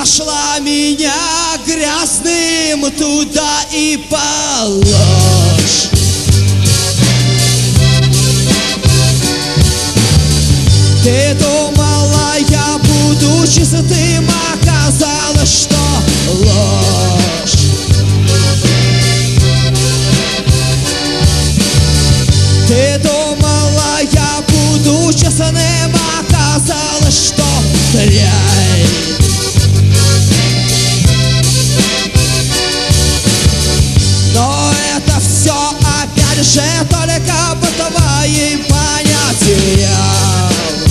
нашла меня грязным, туда и положь. Ты думала, я буду чистым, оказалось, что ложь. Ты думала, я буду честным, оказалось, что дрянь. Но это все опять же только по твоим понятиям.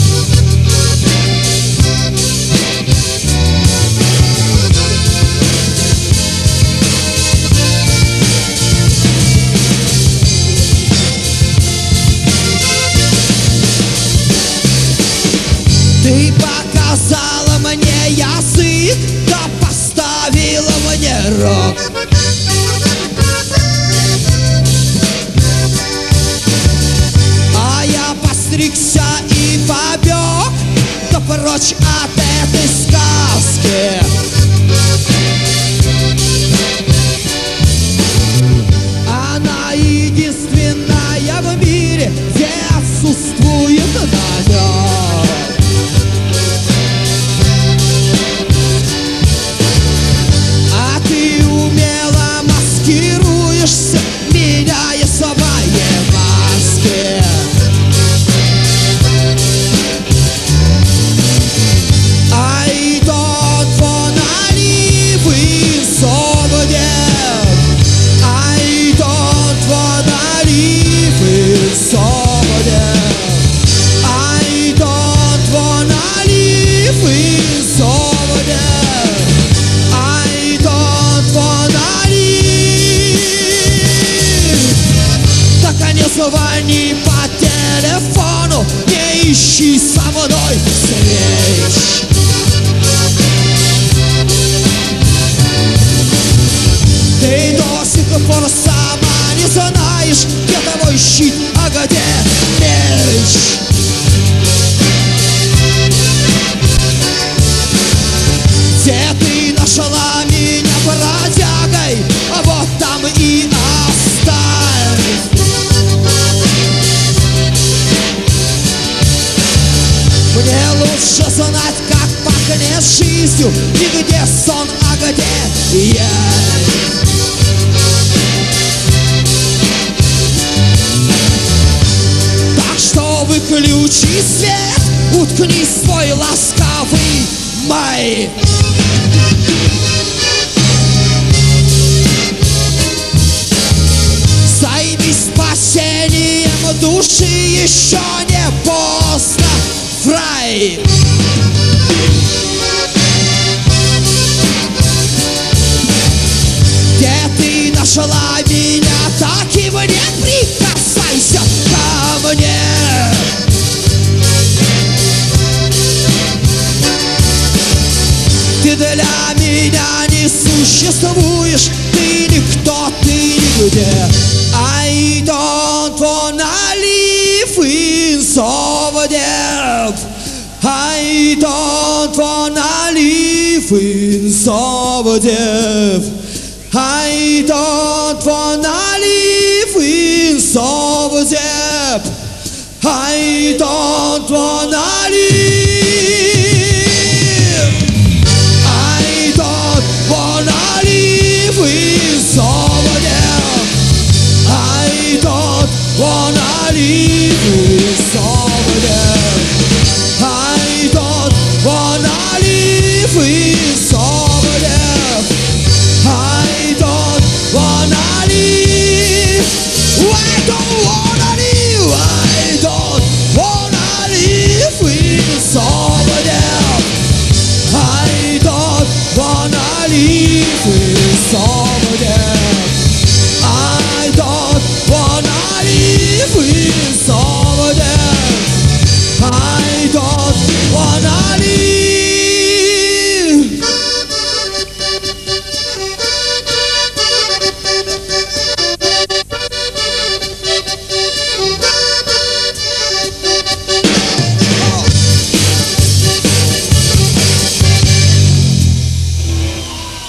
Ты показала мне язык, да поставила мне рог. А я постригся и побег, да прочь от этой сказки. Она единственная в мире, где отсутствует намек. А ты умело маскируешься, меняя свои маски. I don't wanna live in Sovodiev. I don't wanna live in Sovodiev. I don't wanna live in Sovodiev. I don't wanna live. Так не звони по телефону, не ищи со мной встреч. Ты до сих пор сама не знаешь, где твой щит, а где меч. Где ты нашла меня бродягой, а вот там и оставь. Мне лучше знать, как пахнет жизнью, и где сон, а где я. Так что выключи свет, уткни свой ласковый май. Займись спасением души, еще не поздно, фрай. Где ты нашла меня, так и мне прикасайся ко мне. Ты для меня не существуешь, ты никто, ты нигде. I don't wanna live in Sovodiev. I don't wanna live in Sovodiev. I don't wanna live in Sovodiev. I don't wanna live.